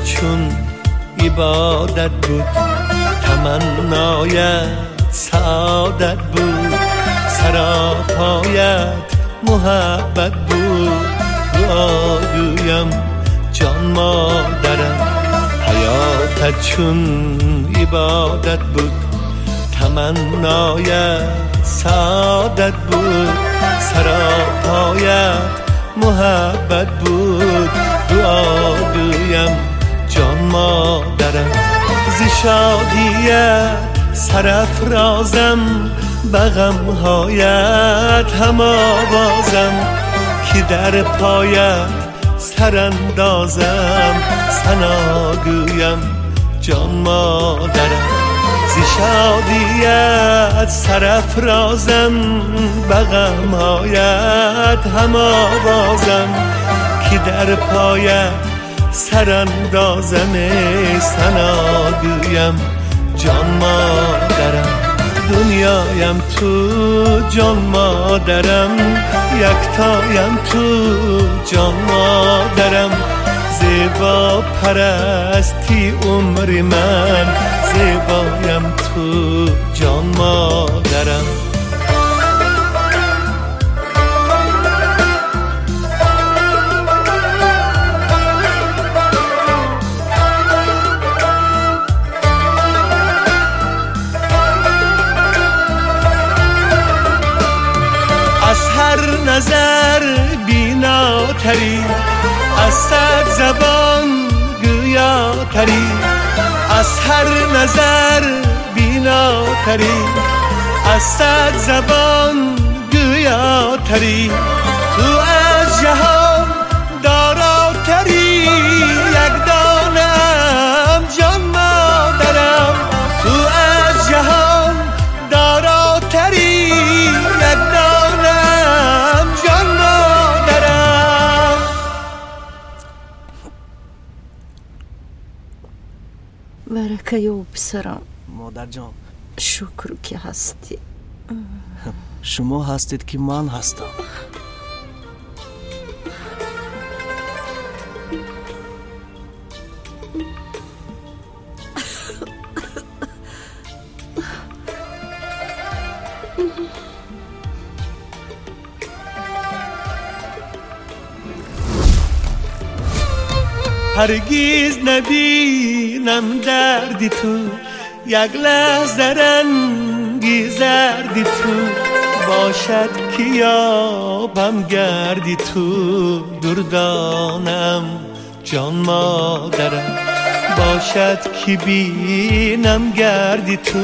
چون عبادت بود، تمنایت سعادت بود، سراپایت محبت بود. دعا گویم جان مادرم، حیاتت چون عبادت بود، تمنایت سعادت بود، سراپایت محبت بود. دعا گویم جان مادرم، ز شادیت سرافرازم، به غمهایت هم آوازم، که در پایت سراندازم. ثنا گویم جان مادرم، ز شادیت سرافرازم، به غمهایت هم آوازم، که در پایت سراندازم. ثنا گویم جان مادرم، دنیایم تو جان مادرم، یکتایم تو جان مادرم. زیبا پرستی عمر من، زیبایم تو جان مادرم. از هر نظر بیناتری، از صد زبان گویاتری، از هر نظر بیناتری، از صد زبان گویاتری. تو از جهان داراتری، یک دانم جان مادرم. تو از جهان داراتری، یک دانم جان مادرم. برکه پسرم، مادر جان شکر که هستی. شما هستید که من هستم. هرگیز نبینم دردی تو، یک لحظه رنگی زردی تو، باشد که یابم گردی تو. دردانم جان مادرم، باشد که بینم گردی تو.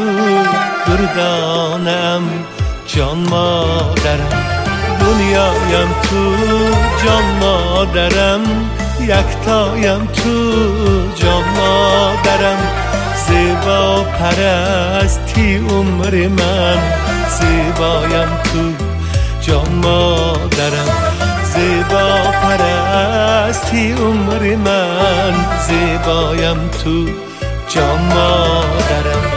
دردانم جان مادرم، دنیایم تو جان مادرم، یکتایم تو جان مادرم. زیبا پرستی عمر من، زیبایم تو جان مادرم. زیبا پرستی عمر من، زیبایم تو جان مادرم.